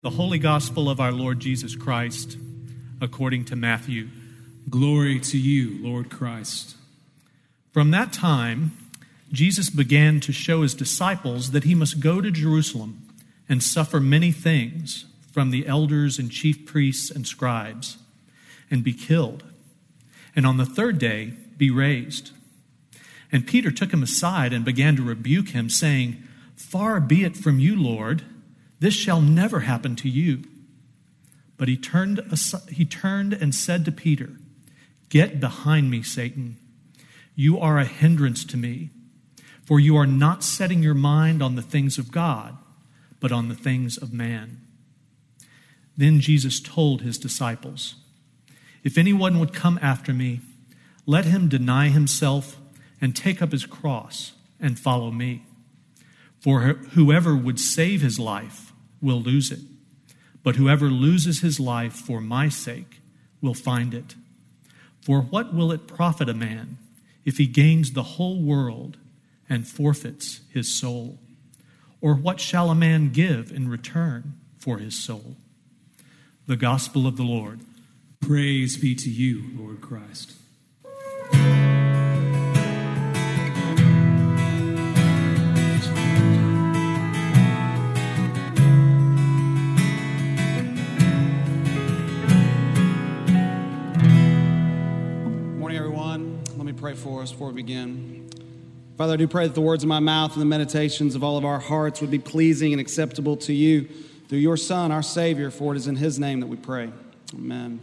The Holy Gospel of our Lord Jesus Christ, according to Matthew. Glory to you, Lord Christ. From that time, Jesus began to show his disciples that he must go to Jerusalem and suffer many things from the elders and chief priests and scribes, and be killed, and on the third day be raised. And Peter took him aside and began to rebuke him, saying, "Far be it from you, Lord. This shall never happen to you." But he turned and said to Peter, "Get behind me, Satan. You are a hindrance to me, for you are not setting your mind on the things of God, but on the things of man." Then Jesus told his disciples, "If anyone would come after me, let him deny himself and take up his cross and follow me. For whoever would save his life will lose it, but whoever loses his life for my sake will find it. For what will it profit a man if he gains the whole world and forfeits his soul? Or what shall a man give in return for his soul?" The Gospel of the Lord. Praise be to you, Lord Christ. Pray for us before we begin. Father, I do pray that the words of my mouth and the meditations of all of our hearts would be pleasing and acceptable to you through your Son, our Savior, for it is in his name that we pray. Amen.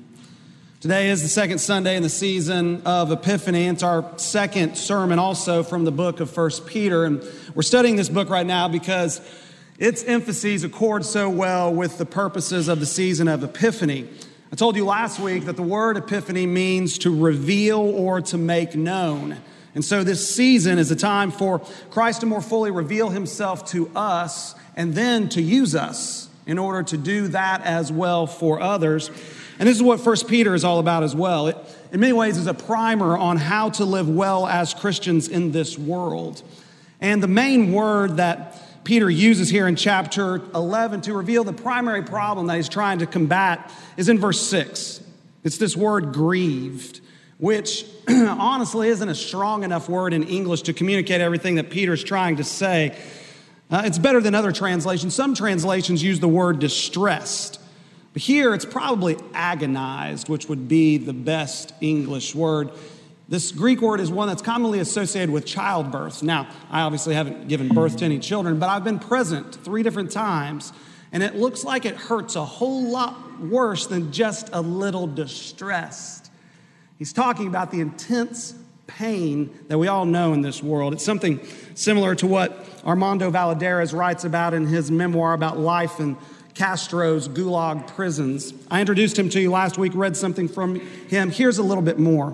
Today is the second Sunday in the season of Epiphany. It's our second sermon also from the book of 1 Peter. And we're studying this book right now because its emphases accord so well with the purposes of the season of Epiphany. I told you last week that the word epiphany means to reveal or to make known. And so this season is a time for Christ to more fully reveal himself to us and then to use us in order to do that as well for others. And this is what 1 Peter is all about as well. It, in many ways, is a primer on how to live well as Christians in this world. And the main word that Peter uses here in chapter 11 to reveal the primary problem that he's trying to combat is in verse 6. It's this word grieved, which honestly isn't a strong enough word in English to communicate everything that Peter's trying to say. It's better than other translations. Some translations use the word distressed. But here it's probably agonized, which would be the best English word. This Greek word is one that's commonly associated with childbirth. Now, I obviously haven't given birth to any children, but I've been present 3 different times, and it looks like it hurts a whole lot worse than just a little distressed. He's talking about the intense pain that we all know in this world. It's something similar to what Armando Valadares writes about in his memoir about life in Castro's Gulag prisons. I introduced him to you last week, read something from him. Here's a little bit more.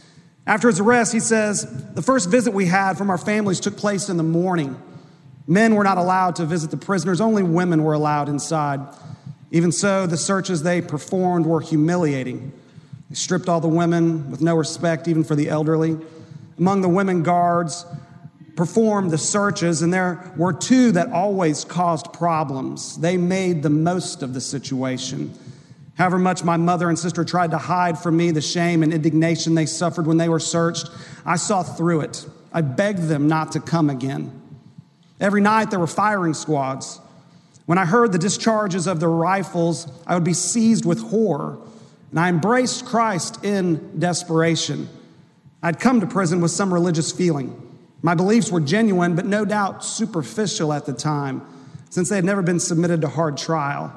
After his arrest, he says, "The first visit we had from our families took place in the morning. Men were not allowed to visit the prisoners. Only women were allowed inside. Even so, the searches they performed were humiliating. They stripped all the women with no respect, even for the elderly. Among the women guards performed the searches, and there were 2 that always caused problems. They made the most of the situation. However much my mother and sister tried to hide from me the shame and indignation they suffered when they were searched, I saw through it. I begged them not to come again. Every night there were firing squads. When I heard the discharges of the rifles, I would be seized with horror, and I embraced Christ in desperation. I'd come to prison with some religious feeling. My beliefs were genuine, but no doubt superficial at the time, since they had never been submitted to hard trial.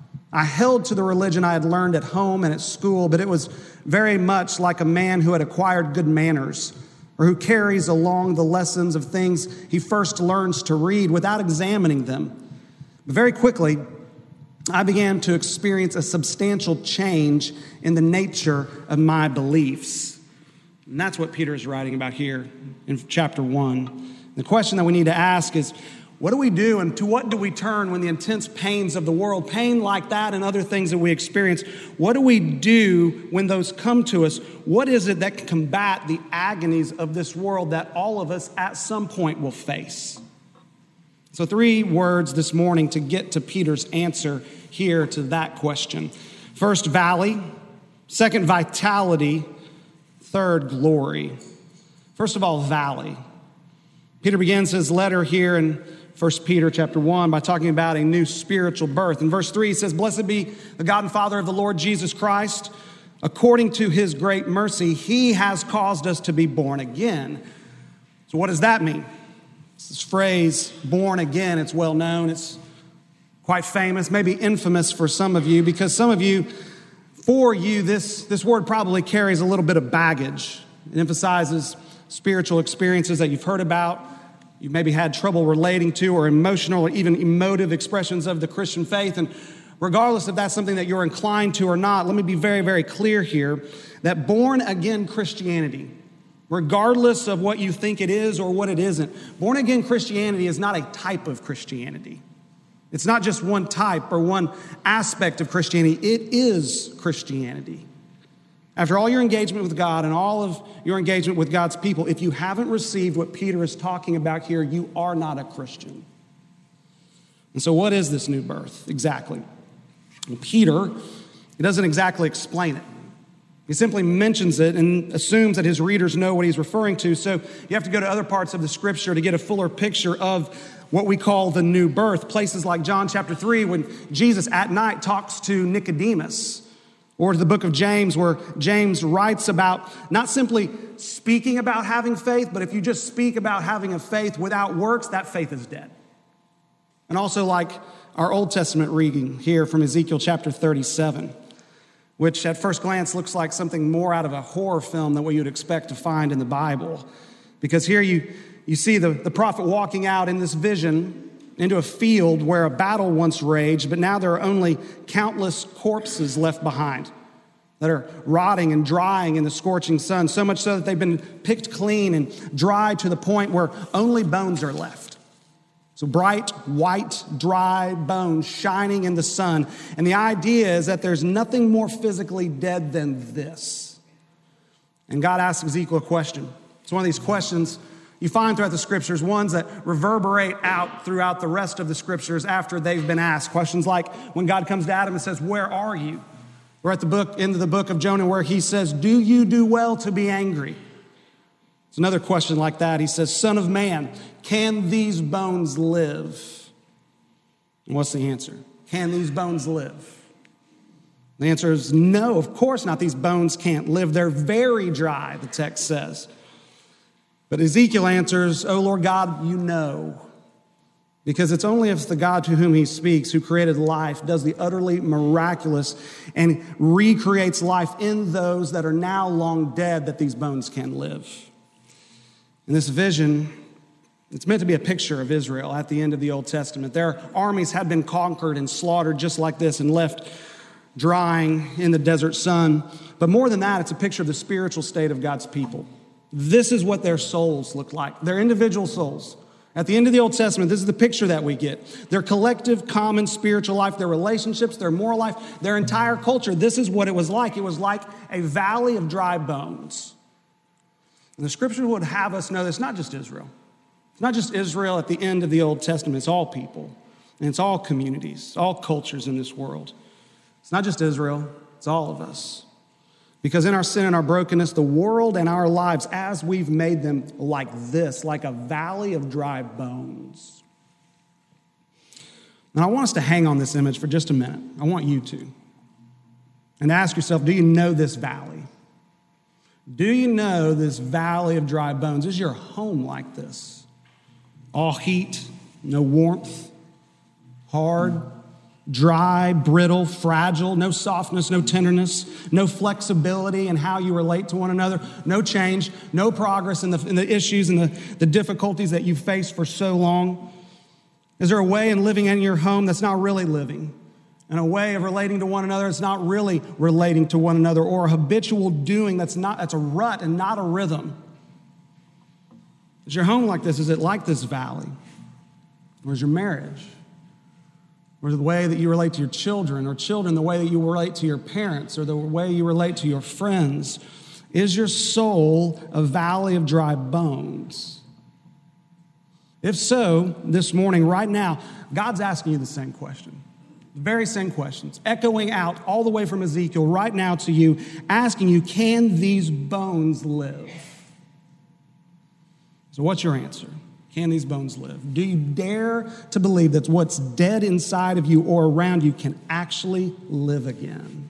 I held to the religion I had learned at home and at school, but it was very much like a man who had acquired good manners or who carries along the lessons of things he first learns to read without examining them. But very quickly, I began to experience a substantial change in the nature of my beliefs. And that's what Peter is writing about here in chapter 1. The question that we need to ask is, what do we do and to what do we turn when the intense pains of the world, pain like that and other things that we experience, what do we do when those come to us? What is it that can combat the agonies of this world that all of us at some point will face? So 3 words this morning to get to Peter's answer here to that question. First, valley. Second, vitality. Third, glory. First of all, valley. Peter begins his letter here in 1 Peter chapter 1 by talking about a new spiritual birth. In verse 3, he says, "Blessed be the God and Father of the Lord Jesus Christ. According to his great mercy, he has caused us to be born again." So what does that mean? This phrase, born again, it's well known. It's quite famous, maybe infamous for some of you, because some of you, for you, this word probably carries a little bit of baggage. It emphasizes spiritual experiences that you've heard about, you've maybe had trouble relating to, or emotional or even emotive expressions of the Christian faith. And regardless if that's something that you're inclined to or not, let me be very, very clear here that born-again Christianity, regardless of what you think it is or what it isn't, born-again Christianity is not a type of Christianity. It's not just one type or one aspect of Christianity. It is Christianity. After all your engagement with God and all of your engagement with God's people, if you haven't received what Peter is talking about here, you are not a Christian. And so what is this new birth exactly? Well, Peter, he doesn't exactly explain it. He simply mentions it and assumes that his readers know what he's referring to. So you have to go to other parts of the scripture to get a fuller picture of what we call the new birth. Places like John chapter 3, when Jesus at night talks to Nicodemus, or to the book of James, where James writes about not simply speaking about having faith, but if you just speak about having a faith without works, that faith is dead. And also like our Old Testament reading here from Ezekiel chapter 37, which at first glance looks like something more out of a horror film than what you'd expect to find in the Bible. Because here you see the prophet walking out in this vision into a field where a battle once raged, but now there are only countless corpses left behind that are rotting and drying in the scorching sun, so much so that they've been picked clean and dried to the point where only bones are left. So bright, white, dry bones shining in the sun. And the idea is that there's nothing more physically dead than this. And God asks Ezekiel a question. It's one of these questions you find throughout the scriptures, ones that reverberate out throughout the rest of the scriptures after they've been asked. Questions like when God comes to Adam and says, "Where are you?" We're at the end of the book of Jonah where he says, "Do you do well to be angry?" It's another question like that. He says, "Son of man, can these bones live?" And what's the answer? Can these bones live? The answer is no, of course not. These bones can't live. They're very dry, the text says. But Ezekiel answers, "Oh Lord God, you know." Because it's only if the God to whom he speaks, who created life, does the utterly miraculous and recreates life in those that are now long dead, that these bones can live. In this vision, it's meant to be a picture of Israel at the end of the Old Testament. Their armies had been conquered and slaughtered just like this and left drying in the desert sun. But more than that, it's a picture of the spiritual state of God's people. This is what their souls look like, their individual souls. At the end of the Old Testament, this is the picture that we get. Their collective, common spiritual life, their relationships, their moral life, their entire culture. This is what it was like. It was like a valley of dry bones. And the scripture would have us know that it's not just Israel. It's not just Israel at the end of the Old Testament. It's all people. And it's all communities, all cultures in this world. It's not just Israel. It's all of us. Because in our sin and our brokenness, the world and our lives, as we've made them like this, like a valley of dry bones. Now, I want us to hang on this image for just a minute. I want you to. And ask yourself, do you know this valley? Do you know this valley of dry bones? Is your home like this? All heat, no warmth, hard, dry, brittle, fragile, no softness, no tenderness, no flexibility in how you relate to one another, no change, no progress in the issues and the difficulties that you've faced for so long. Is there a way in living in your home that's not really living? And a way of relating to one another that's not really relating to one another, or a habitual doing that's a rut and not a rhythm? Is your home like this? Is it like this valley? Or is your marriage? Or the way that you relate to your children, or children, the way that you relate to your parents, or the way you relate to your friends? Is your soul a valley of dry bones? If so, this morning, right now, God's asking you the same question. The very same questions, echoing out all the way from Ezekiel right now to you, asking you, can these bones live? So what's your answer? Can these bones live? Do you dare to believe that what's dead inside of you or around you can actually live again?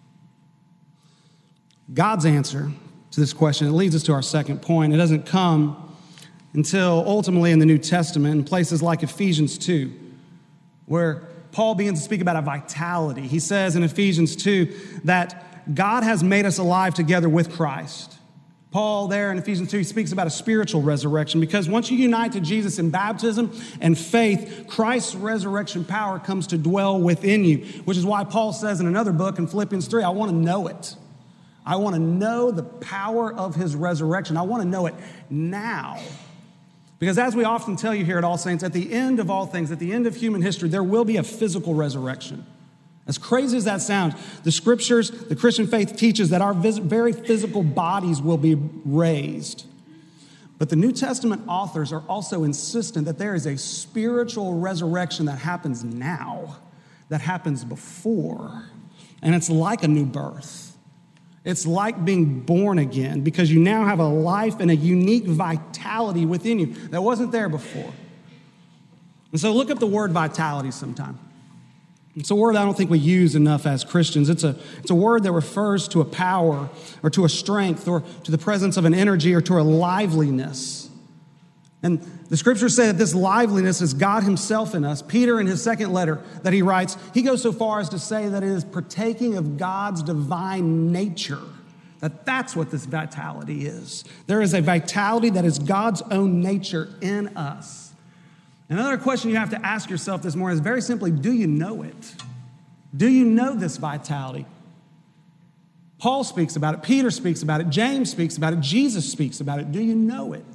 God's answer to this question, it leads us to our second point. It doesn't come until ultimately in the New Testament, in places like Ephesians 2, where Paul begins to speak about a vitality. He says in Ephesians 2 that God has made us alive together with Christ. Paul there in Ephesians 2, he speaks about a spiritual resurrection because once you unite to Jesus in baptism and faith, Christ's resurrection power comes to dwell within you, which is why Paul says in another book in Philippians 3, I want to know it. I want to know the power of his resurrection. I want to know it now. Because as we often tell you here at All Saints, at the end of all things, at the end of human history, there will be a physical resurrection. As crazy as that sounds, the scriptures, the Christian faith teaches that our very physical bodies will be raised. But the New Testament authors are also insistent that there is a spiritual resurrection that happens now, that happens before. And it's like a new birth. It's like being born again because you now have a life and a unique vitality within you that wasn't there before. And so look up the word vitality sometime. It's a word I don't think we use enough as Christians. It's a word that refers to a power or to a strength or to the presence of an energy or to a liveliness. And the scriptures say that this liveliness is God himself in us. Peter, in his second letter that he writes, he goes so far as to say that it is partaking of God's divine nature, that's what this vitality is. There is a vitality that is God's own nature in us. Another question you have to ask yourself this morning is very simply, do you know it? Do you know this vitality? Paul speaks about it. Peter speaks about it. James speaks about it. Jesus speaks about it. Do you know it?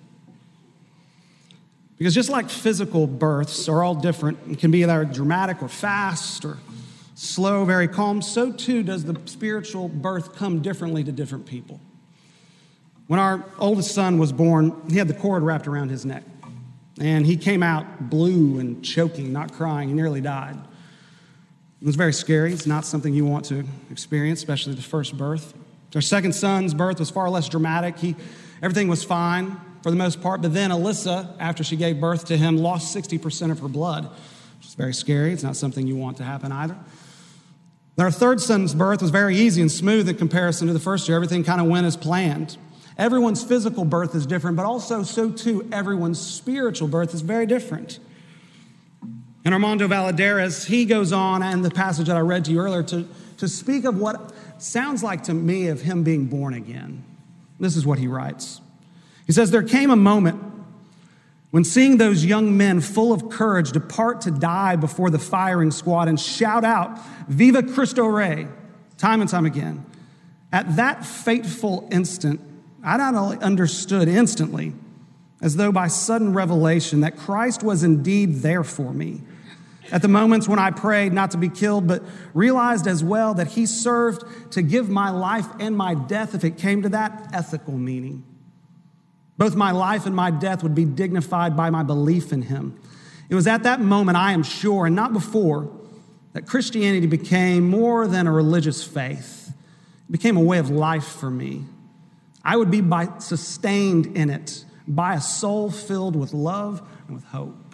Because just like physical births are all different, it can be either dramatic or fast or slow, very calm, so too does the spiritual birth come differently to different people. When our oldest son was born, he had the cord wrapped around his neck. And he came out blue and choking, not crying. He nearly died. It was very scary. It's not something you want to experience, especially the first birth. Our second son's birth was far less dramatic. Everything was fine for the most part. But then Alyssa, after she gave birth to him, lost 60% of her blood, which is very scary. It's not something you want to happen either. Our third son's birth was very easy and smooth in comparison to the first year. Everything kind of went as planned. Everyone's physical birth is different, but also so too everyone's spiritual birth is very different. And Armando Valadares, he goes on, and the passage that I read to you earlier, to speak of what sounds like to me of him being born again. This is what he writes. He says, there came a moment when seeing those young men full of courage depart to die before the firing squad and shout out, Viva Cristo Rey, time and time again. At that fateful instant, I not only understood instantly, as though by sudden revelation, that Christ was indeed there for me. At the moments when I prayed not to be killed, but realized as well that he served to give my life and my death, if it came to that, ethical meaning. Both my life and my death would be dignified by my belief in him. It was at that moment, I am sure, and not before, that Christianity became more than a religious faith. It became a way of life for me. I would be sustained in it by a soul filled with love and with hope.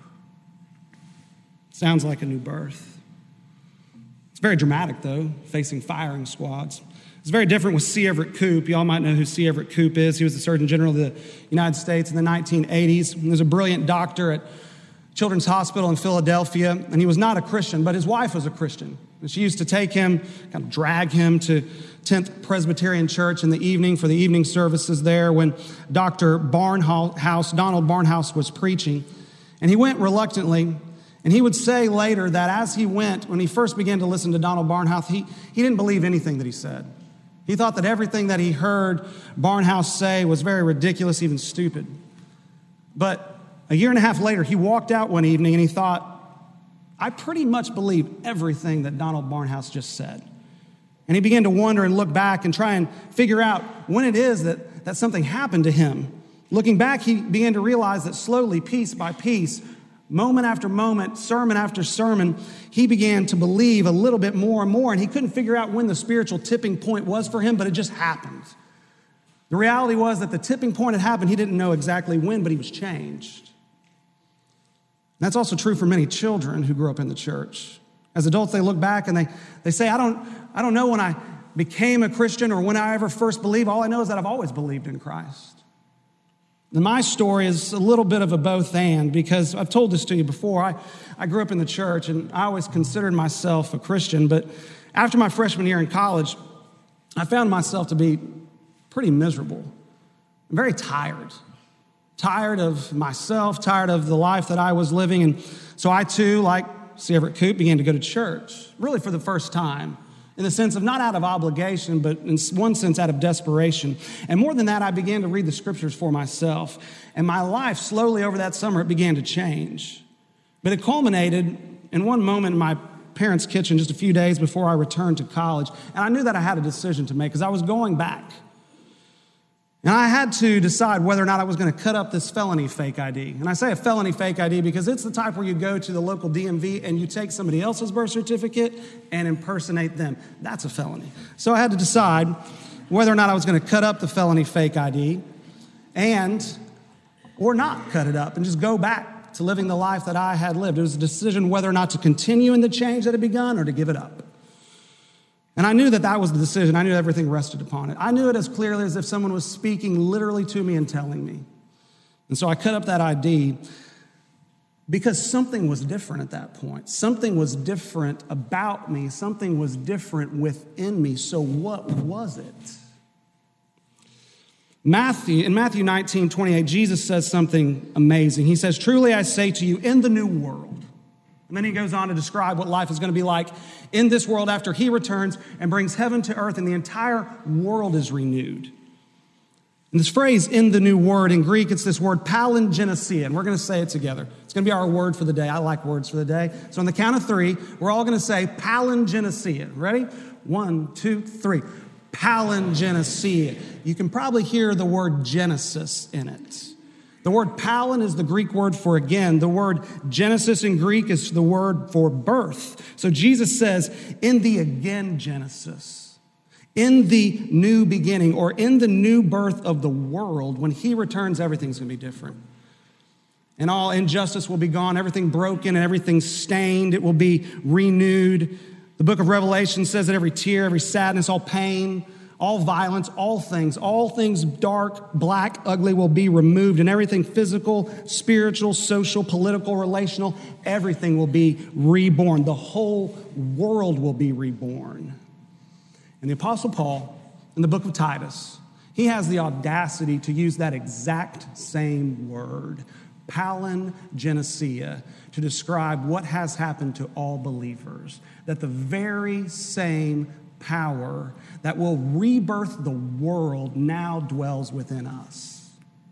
Sounds like a new birth. It's very dramatic, though, facing firing squads. It's very different with C. Everett Koop. You all might know who C. Everett Koop is. He was the Surgeon General of the United States in the 1980s. He was a brilliant doctor at Children's Hospital in Philadelphia, and he was not a Christian, but his wife was a Christian. And she used to take him, kind of drag him to 10th Presbyterian Church in the evening for the evening services there when Dr. Donald Barnhouse was preaching. And he went reluctantly, and he would say later that as he went, when he first began to listen to Donald Barnhouse, he didn't believe anything that he said. He thought that everything that he heard Barnhouse say was very ridiculous, even stupid. But a year and a half later, he walked out one evening and he thought, I pretty much believe everything that Donald Barnhouse just said. And he began to wonder and look back and try and figure out when it is that something happened to him. Looking back, he began to realize that slowly, piece by piece, moment after moment, sermon after sermon, he began to believe a little bit more and more, and he couldn't figure out when the spiritual tipping point was for him, but it just happened. The reality was that the tipping point had happened. He didn't know exactly when, but he was changed. That's also true for many children who grew up in the church. As adults, they look back and they say, I don't know when I became a Christian or when I ever first believed. All I know is that I've always believed in Christ. And my story is a little bit of a both and, because I've told this to you before. I grew up in the church and I always considered myself a Christian, but after my freshman year in college, I found myself to be pretty miserable. I'm very tired. Tired of myself, tired of the life that I was living. And so I too, like C. Everett Koop, began to go to church, really for the first time, in the sense of not out of obligation, but in one sense out of desperation. And more than that, I began to read the scriptures for myself. And my life, slowly over that summer, it began to change. But it culminated in one moment in my parents' kitchen just a few days before I returned to college. And I knew that I had a decision to make because I was going back. And I had to decide whether or not I was going to cut up this felony fake ID. And I say a felony fake ID because it's the type where you go to the local DMV and you take somebody else's birth certificate and impersonate them. That's a felony. So I had to decide whether or not I was going to cut up the felony fake ID or not cut it up and just go back to living the life that I had lived. It was a decision whether or not to continue in the change that had begun or to give it up. And I knew that that was the decision. I knew everything rested upon it. I knew it as clearly as if someone was speaking literally to me and telling me. And so I cut up that ID because something was different at that point. Something was different about me. Something was different within me. So what was it? In Matthew 19:28, Jesus says something amazing. He says, "Truly I say to you, in the new world." And then he goes on to describe what life is going to be like in this world after he returns and brings heaven to earth and the entire world is renewed. And this phrase, in the new word, in Greek, it's this word palingenesia, and we're going to say it together. It's going to be our word for the day. I like words for the day. So on the count of three, we're all going to say palingenesia. Ready? 1, 2, 3. Palingenesia. You can probably hear the word Genesis in it. The word palin is the Greek word for again. The word Genesis in Greek is the word for birth. So Jesus says, in the again Genesis, in the new beginning, or in the new birth of the world, when he returns, everything's going to be different. And all injustice will be gone, everything broken and everything stained. It will be renewed. The book of Revelation says that every tear, every sadness, all pain, all violence, all things dark, black, ugly will be removed, and everything physical, spiritual, social, political, relational, everything will be reborn. The whole world will be reborn. And the Apostle Paul, in the book of Titus, he has the audacity to use that exact same word, palingenesia, to describe what has happened to all believers, that the very same power that will rebirth the world now dwells within us.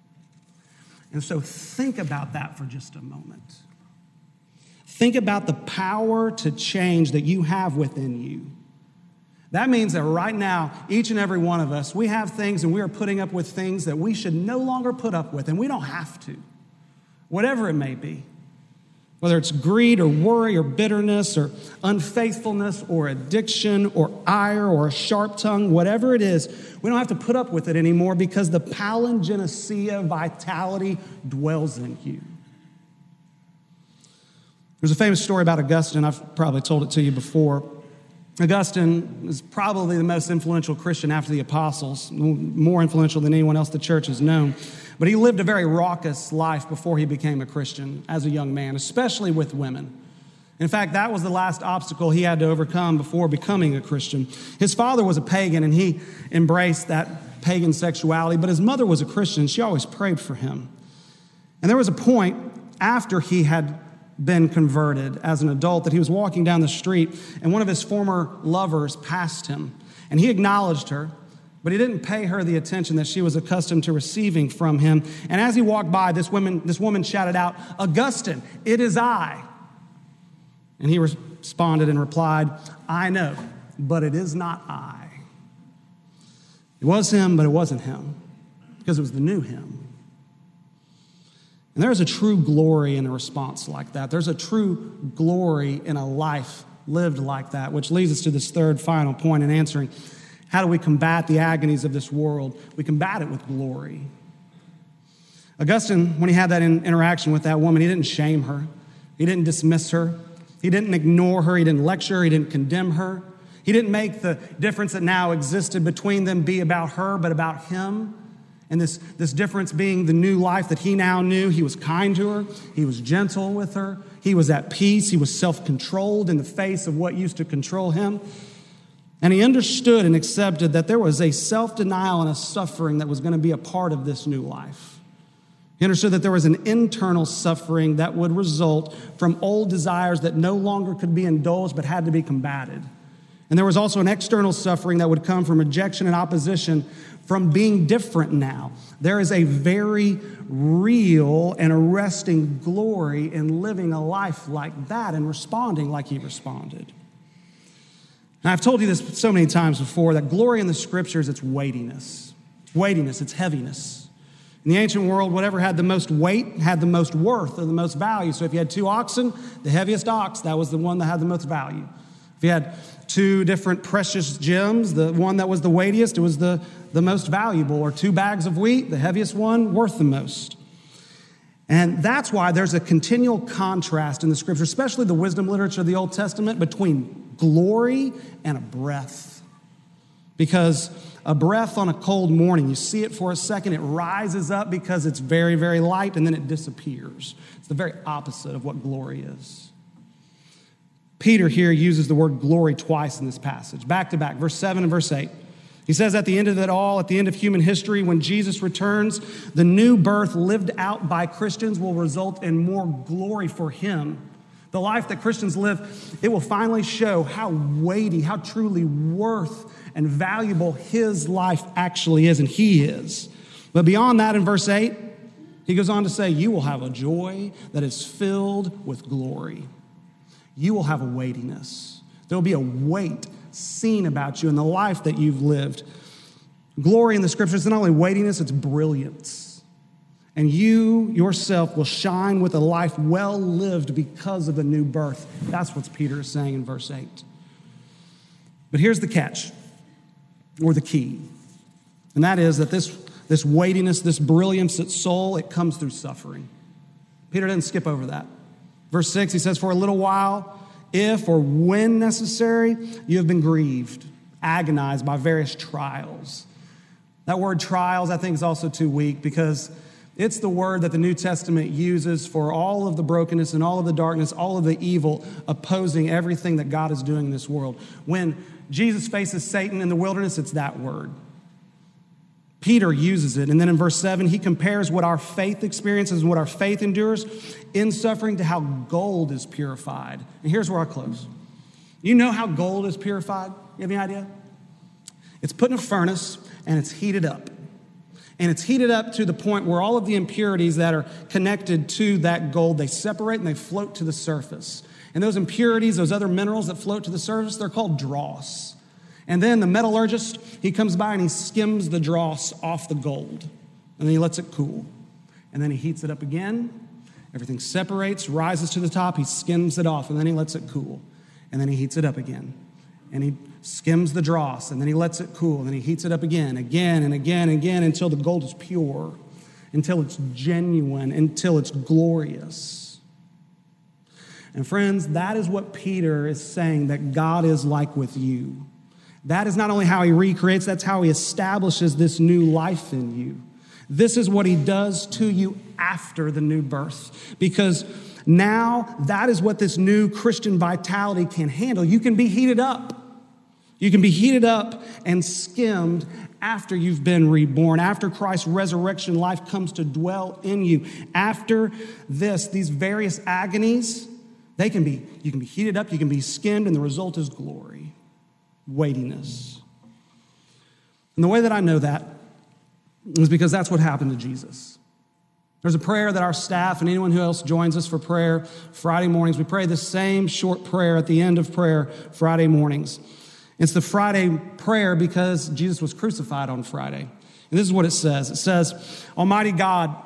And so think about that for just a moment. Think about the power to change that you have within you. That means that right now, each and every one of us, we have things and we are putting up with things that we should no longer put up with, and we don't have to, whatever it may be. Whether it's greed or worry or bitterness or unfaithfulness or addiction or ire or a sharp tongue, whatever it is, we don't have to put up with it anymore because the palingenesia vitality dwells in you. There's a famous story about Augustine. I've probably told it to you before. Augustine is probably the most influential Christian after the apostles, more influential than anyone else the church has known. But he lived a very raucous life before he became a Christian as a young man, especially with women. In fact, that was the last obstacle he had to overcome before becoming a Christian. His father was a pagan, and he embraced that pagan sexuality, but his mother was a Christian. She always prayed for him. And there was a point after he had been converted as an adult that he was walking down the street, and one of his former lovers passed him, and he acknowledged her, but he didn't pay her the attention that she was accustomed to receiving from him. And as he walked by, this woman shouted out, "Augustine, it is I." And he responded and replied, "I know, but it is not I." It was him, but it wasn't him, because it was the new him. And there is a true glory in a response like that. There's a true glory in a life lived like that, which leads us to this third final point in answering, how do we combat the agonies of this world? We combat it with glory. Augustine, when he had that interaction with that woman, he didn't shame her. He didn't dismiss her. He didn't ignore her. He didn't lecture her. He didn't condemn her. He didn't make the difference that now existed between them be about her, but about him. And this difference being the new life that he now knew. He was kind to her. He was gentle with her. He was at peace. He was self-controlled in the face of what used to control him. And he understood and accepted that there was a self-denial and a suffering that was going to be a part of this new life. He understood that there was an internal suffering that would result from old desires that no longer could be indulged but had to be combated. And there was also an external suffering that would come from rejection and opposition from being different now. There is a very real and arresting glory in living a life like that and responding like he responded. And I've told you this so many times before, that glory in the Scriptures, it's weightiness. It's weightiness, it's heaviness. In the ancient world, whatever had the most weight had the most worth or the most value. So if you had 2 oxen, the heaviest ox, that was the one that had the most value. If you had 2 different precious gems, the one that was the weightiest, it was the most valuable. Or 2 bags of wheat, the heaviest one, worth the most. And that's why there's a continual contrast in the Scripture, especially the wisdom literature of the Old Testament, between glory and a breath. Because a breath on a cold morning, you see it for a second, it rises up because it's very, very light, and then it disappears. It's the very opposite of what glory is. Peter here uses the word glory twice in this passage, back to back, verse 7 and verse 8. He says at the end of it all, at the end of human history, when Jesus returns, the new birth lived out by Christians will result in more glory for him. The life that Christians live, it will finally show how weighty, how truly worth and valuable his life actually is, and he is. But beyond that, in verse 8, he goes on to say, you will have a joy that is filled with glory. You will have a weightiness. There will be a weight seen about you in the life that you've lived. Glory in the Scriptures is not only weightiness, it's brilliance. And you yourself will shine with a life well lived because of the new birth. That's what Peter is saying in verse 8. But here's the catch, or the key. And that is that this weightiness, this brilliance at soul, it comes through suffering. Peter didn't skip over that. Verse 6, he says, for a little while, if or when necessary, you have been grieved, agonized by various trials. That word trials, I think, is also too weak because it's the word that the New Testament uses for all of the brokenness and all of the darkness, all of the evil opposing everything that God is doing in this world. When Jesus faces Satan in the wilderness, it's that word. Peter uses it. And then in verse 7, he compares what our faith experiences and what our faith endures in suffering to how gold is purified. And here's where I close. You know how gold is purified? You have any idea? It's put in a furnace and it's heated up. And it's heated up to the point where all of the impurities that are connected to that gold, they separate and they float to the surface. And those impurities, those other minerals that float to the surface, they're called dross. And then the metallurgist, he comes by and he skims the dross off the gold. And then he lets it cool. And then he heats it up again. Everything separates, rises to the top. He skims it off, and then he lets it cool. And then he heats it up again. And he skims the dross, and then he lets it cool. And then he heats it up again and again and again, until the gold is pure, until it's genuine, until it's glorious. And friends, that is what Peter is saying that God is like with you. That is not only how he recreates, that's how he establishes this new life in you. This is what he does to you after the new birth. Because now that is what this new Christian vitality can handle. You can be heated up. You can be heated up and skimmed after you've been reborn, after Christ's resurrection life comes to dwell in you. After this, these various agonies, you can be heated up, you can be skimmed, and the result is glory. Weightiness. And the way that I know that is because that's what happened to Jesus. There's a prayer that our staff and anyone who else joins us for prayer Friday mornings, we pray the same short prayer at the end of prayer Friday mornings. It's the Friday prayer because Jesus was crucified on Friday. And this is what it says. It says, Almighty God,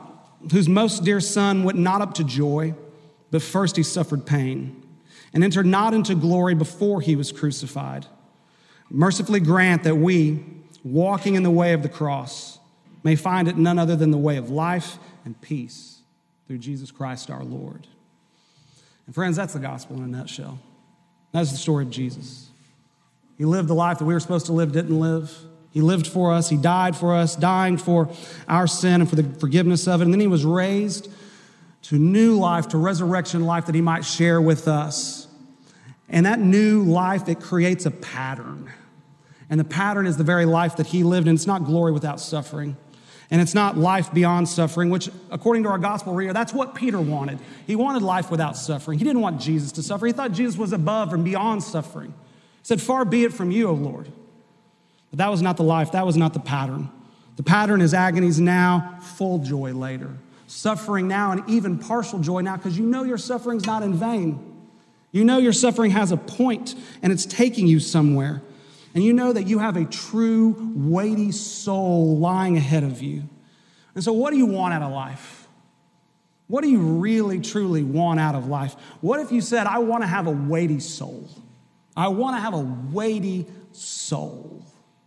whose most dear Son went not up to joy, but first he suffered pain, and entered not into glory before he was crucified. Mercifully grant that we, walking in the way of the cross, may find it none other than the way of life and peace through Jesus Christ our Lord. And friends, that's the gospel in a nutshell. That's the story of Jesus. He lived the life that we were supposed to live, didn't live. He lived for us. He died for us, dying for our sin and for the forgiveness of it. And then he was raised to new life, to resurrection life that he might share with us. And that new life, it creates a pattern. And the pattern is the very life that he lived. And it's not glory without suffering. And it's not life beyond suffering, which, according to our gospel reader, that's what Peter wanted. He wanted life without suffering. He didn't want Jesus to suffer. He thought Jesus was above and beyond suffering. He said, "Far be it from you, O Lord." But that was not the life. That was not the pattern. The pattern is agonies now, full joy later. Suffering now, and even partial joy now, because you know your suffering's not in vain. You know your suffering has a point, and it's taking you somewhere. And you know that you have a true, weighty soul lying ahead of you. And so what do you want out of life? What do you really, truly want out of life? What if you said, I want to have a weighty soul? I want to have a weighty soul.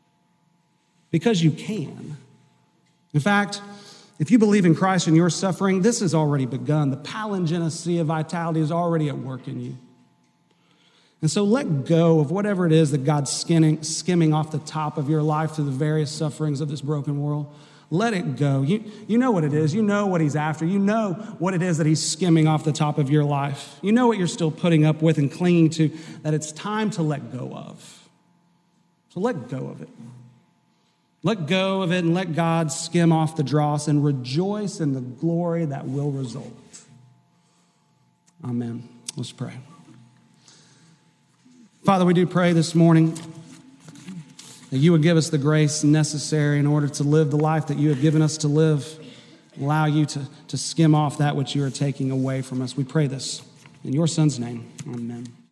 Because you can. In fact, if you believe in Christ and you're suffering, this has already begun. The palingenesia of vitality is already at work in you. And so let go of whatever it is that God's skimming off the top of your life through the various sufferings of this broken world. Let it go. You know what it is. You know what he's after. You know what it is that he's skimming off the top of your life. You know what you're still putting up with and clinging to, that it's time to let go of. So let go of it. Let go of it and let God skim off the dross and rejoice in the glory that will result. Amen. Let's pray. Father, we do pray this morning that you would give us the grace necessary in order to live the life that you have given us to live. Allow you to skim off that which you are taking away from us. We pray this in your Son's name. Amen.